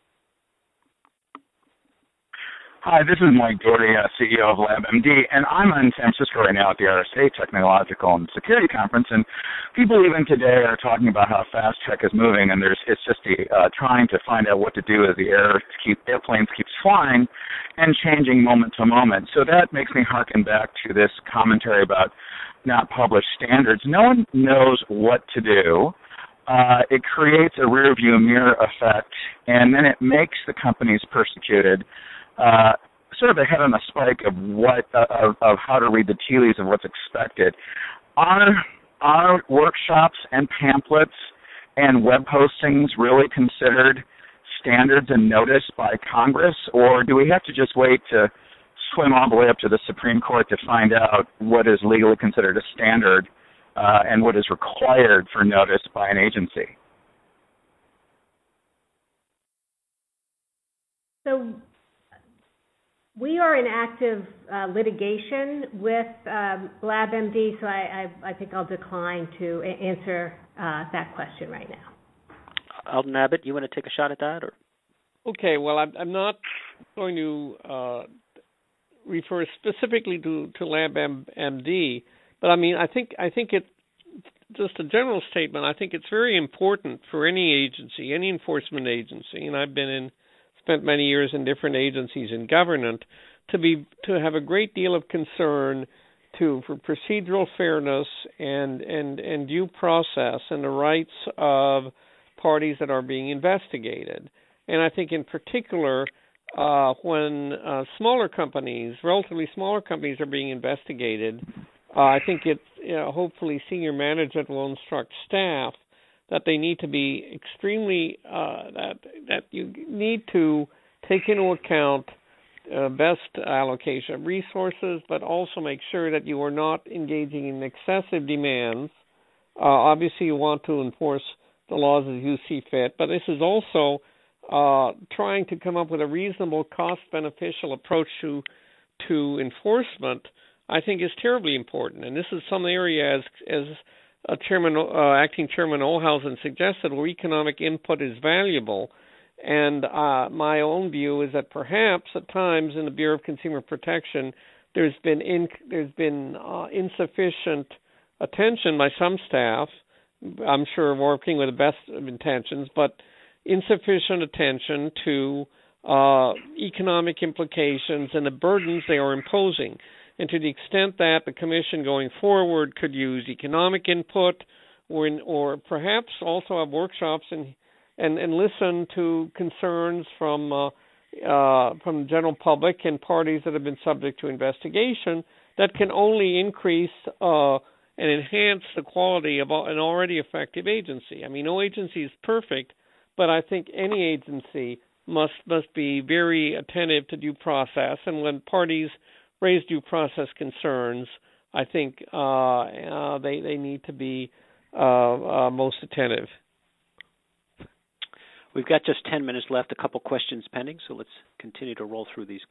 Hi, this is Mike Doherty, CEO of LabMD, and I'm in San Francisco right now at the RSA Technological and Security Conference, and people even today are talking about how fast tech is moving, and it's just trying to find out what to do as the airplanes keeps flying and changing moment to moment. So that makes me harken back to this commentary about not published standards. No one knows what to do. It creates a rear-view mirror effect, and then it makes the companies persecuted. Sort of a head on a spike of how to read the tea leaves of what's expected. Are workshops and pamphlets and web postings really considered standards and noticed by Congress, or do we have to just wait to swim all the way up to the Supreme Court to find out what is legally considered a standard and what is required for notice by an agency? So we are in active litigation with LabMD, so I think I'll decline to answer that question right now. Alden Abbott, you want to take a shot at that? Or? Okay, well, I'm not going to refer specifically to LabMD, but I mean, I think it's just a general statement. I think it's very important for any agency, any enforcement agency, and I've spent many years in different agencies in government, to have a great deal of concern for procedural fairness and due process and the rights of parties that are being investigated. And I think in particular, when smaller companies, relatively smaller companies, are being investigated, I think it's hopefully senior management will instruct staff that they need to be extremely that you need to take into account best allocation of resources, but also make sure that you are not engaging in excessive demands. Obviously, you want to enforce the laws as you see fit, but this is also trying to come up with a reasonable, cost-beneficial approach to enforcement. I think is terribly important, and this is some area as Acting Chairman Olhausen suggested, where economic input is valuable. And my own view is that perhaps at times in the Bureau of Consumer Protection, there's been insufficient attention by some staff. I'm sure working with the best of intentions, but insufficient attention to economic implications and the burdens they are imposing. And to the extent that the Commission going forward could use economic input, or perhaps also have workshops and listen to concerns from the general public and parties that have been subject to investigation, that can only increase and enhance the quality of an already effective agency. I mean, no agency is perfect, but I think any agency must be very attentive to due process, and when parties raise due process concerns, I think they need to be most attentive. We've got just 10 minutes left, a couple questions pending, so let's continue to roll through these.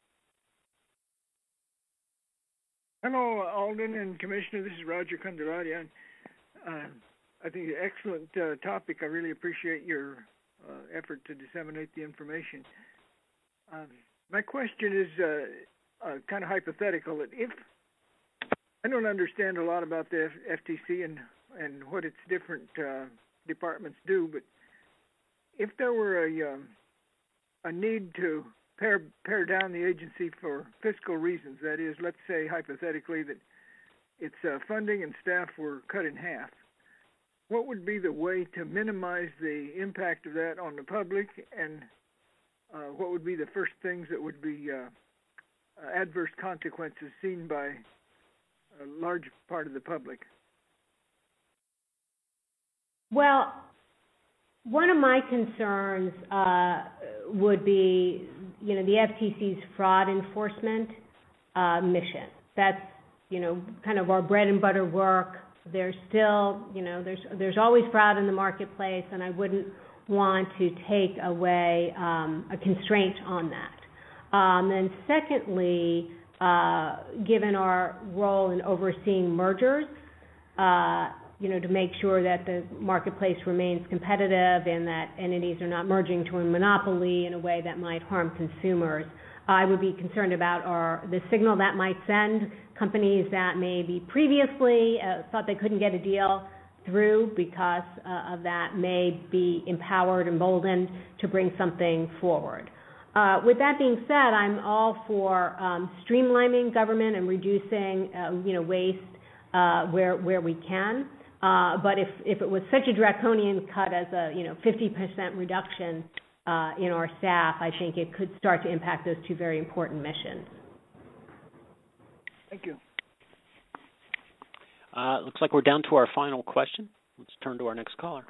Hello, Alden and Commissioner. This is Roger Condoradia. I think an excellent topic. I really appreciate your effort to disseminate the information. My question is kind of hypothetical. That if I don't understand a lot about the FTC and what its different departments do, but if there were a need to pare down the agency for fiscal reasons, that is, let's say hypothetically that its funding and staff were cut in half, what would be the way to minimize the impact of that on the public, and what would be the first things that would be adverse consequences seen by a large part of the public? Well, one of my concerns would be, the FTC's fraud enforcement mission. That's, kind of our bread and butter work. There's still, there's always fraud in the marketplace, and I wouldn't want to take away a constraint on that. And secondly, given our role in overseeing mergers, to make sure that the marketplace remains competitive and that entities are not merging to a monopoly in a way that might harm consumers, I would be concerned about the signal that might send companies that maybe previously thought they couldn't get a deal through because of that may be empowered, emboldened to bring something forward. With that being said, I'm all for streamlining government and reducing, waste where we can. But if it was such a draconian cut as a 50% reduction in our staff, I think it could start to impact those two very important missions. Thank you. Looks like we're down to our final question. Let's turn to our next caller.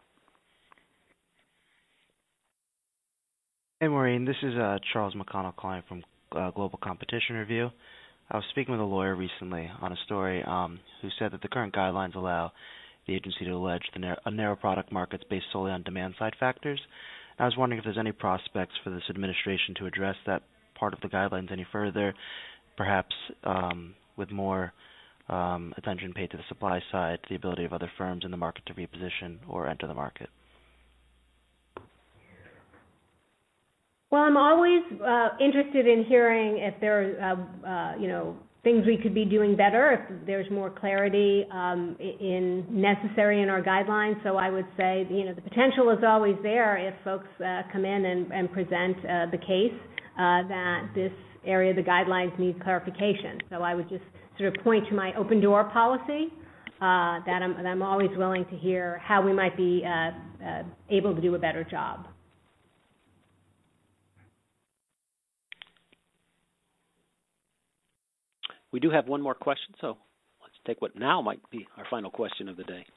Hey, Maureen. This is Charles McConnell calling from Global Competition Review. I was speaking with a lawyer recently on a story who said that the current guidelines allow the agency to allege a narrow product markets based solely on demand-side factors. I was wondering if there's any prospects for this administration to address that part of the guidelines any further, perhaps with more attention paid to the supply side, the ability of other firms in the market to reposition or enter the market. Well, I'm always interested in hearing if there are, things we could be doing better, if there's more clarity necessary in our guidelines. So I would say, the potential is always there if folks come in and present the case that this area of the guidelines needs clarification. So I would just sort of point to my open door policy that I'm always willing to hear how we might be able to do a better job. We do have one more question, so take what now might be our final question of the day.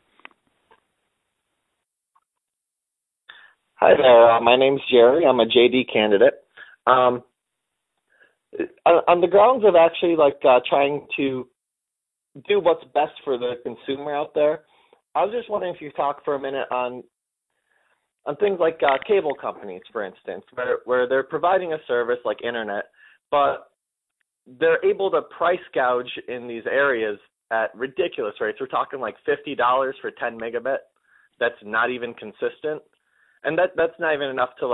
Hi there. My name's Jerry. I'm a JD candidate. On the grounds of actually trying to do what's best for the consumer out there, I was just wondering if you could talk for a minute on things like cable companies, for instance, where they're providing a service like internet, but they're able to price gouge in these areas at ridiculous rates. We're talking like $50 for 10 megabit. That's not even consistent. And that's not even enough to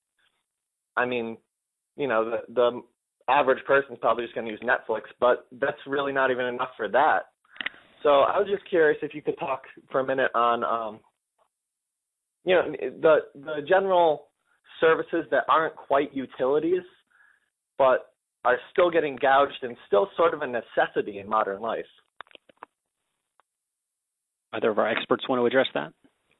the average person's probably just going to use Netflix, but that's really not even enough for that. So I was just curious if you could talk for a minute on, the general services that aren't quite utilities, but are still getting gouged and still sort of a necessity in modern life. Either of our experts want to address that?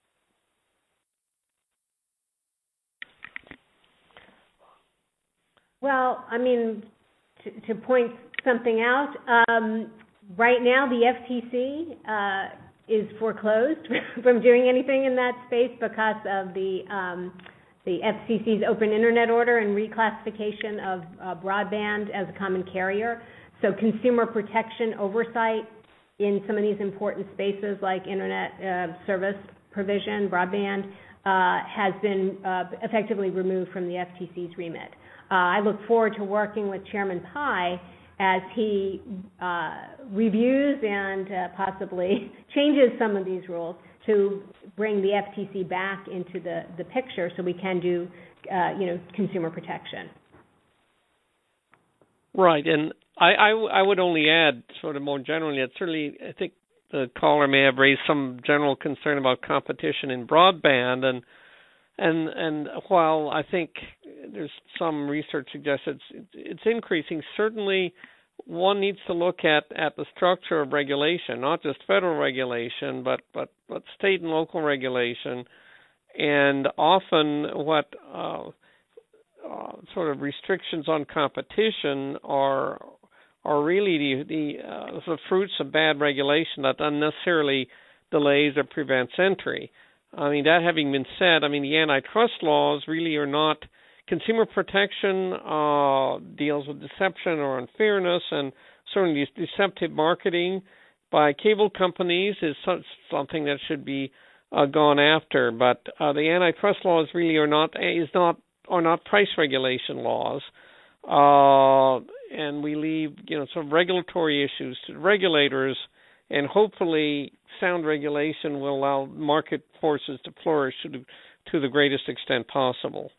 Well, to point something out, right now the FTC is foreclosed from doing anything in that space because of the FCC's open internet order and reclassification of broadband as a common carrier. So consumer protection oversight in some of these important spaces like internet service provision, broadband, has been effectively removed from the FTC's remit. I look forward to working with Chairman Pai as he reviews and possibly changes some of these rules to bring the FTC back into the picture so we can do, consumer protection. Right, and I would only add sort of more generally that certainly I think the caller may have raised some general concern about competition in broadband, and while I think there's some research suggests it's increasing, certainly one needs to look at the structure of regulation, not just federal regulation, but state and local regulation, and often what sort of restrictions on competition are really the fruits of bad regulation that unnecessarily delays or prevents entry. I mean, that having been said, the antitrust laws really are not. Consumer protection deals with deception or unfairness, and certainly deceptive marketing by cable companies is something that should be gone after. But the antitrust laws really are not price regulation laws, and we leave sort of regulatory issues to regulators. And hopefully sound regulation will allow market forces to flourish to the greatest extent possible.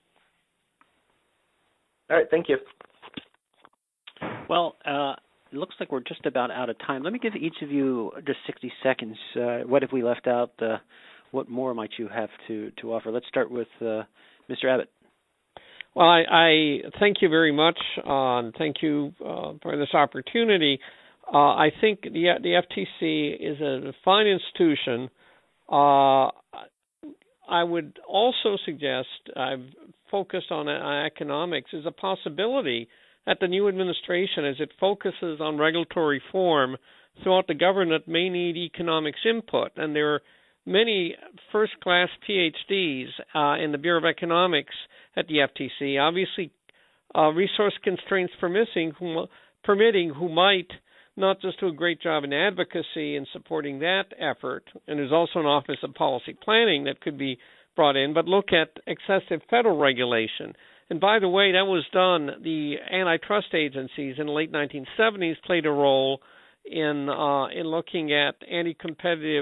All right, thank you. Well, it looks like we're just about out of time. Let me give each of you just 60 seconds. What have we left out? What more might you have to offer? Let's start with Mr. Abbott. Well, I thank you very much, and thank you for this opportunity. I think the FTC is a fine institution. I would also suggest, I've focused on economics, is a possibility that the new administration, as it focuses on regulatory reform throughout the government, may need economics input. And there are many first-class PhDs in the Bureau of Economics at the FTC. Obviously, resource constraints permitting, who might not just do a great job in advocacy in supporting that effort, and there's also an Office of Policy Planning that could be brought in, but look at excessive federal regulation. And by the way, that was done. The antitrust agencies in the late 1970s played a role in looking at anti-competitive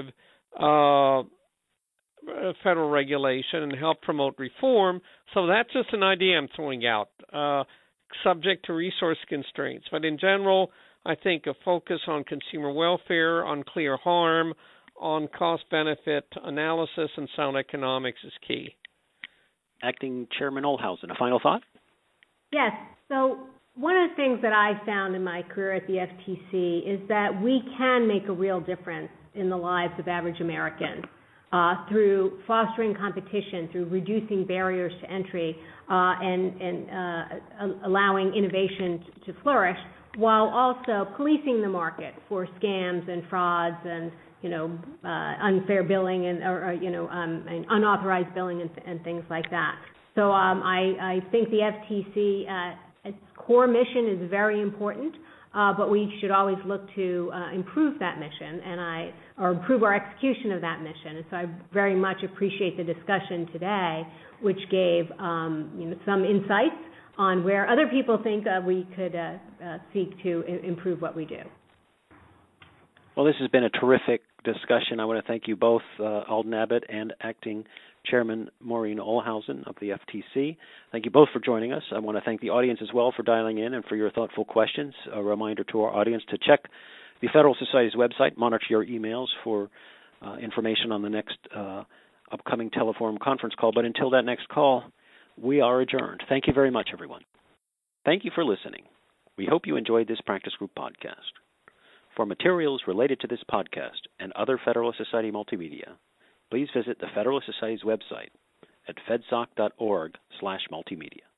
federal regulation and help promote reform. So that's just an idea I'm throwing out, subject to resource constraints. But in general, I think a focus on consumer welfare, on clear harm, on cost-benefit analysis, and sound economics is key. Acting Chairman Ohlhausen, a final thought? Yes. So one of the things that I found in my career at the FTC is that we can make a real difference in the lives of average Americans through fostering competition, through reducing barriers to entry, and allowing innovation to flourish. while also policing the market for scams and frauds and, unfair billing and and unauthorized billing and things like that. So I think the FTC, its core mission is very important, but we should always look to improve that mission or improve our execution of that mission. And so I very much appreciate the discussion today, which gave some insights on where other people think we could seek to improve what we do. Well, this has been a terrific discussion. I want to thank you both, Alden Abbott and Acting Chairman Maureen Ohlhausen of the FTC. Thank you both for joining us. I want to thank the audience as well for dialing in and for your thoughtful questions. A reminder to our audience to check the Federal Society's website, monitor your emails for information on the next upcoming Teleforum conference call. But until that next call, we are adjourned. Thank you very much, everyone. Thank you for listening. We hope you enjoyed this Practice Group podcast. For materials related to this podcast and other Federalist Society multimedia, please visit the Federalist Society's website at fedsoc.org/multimedia.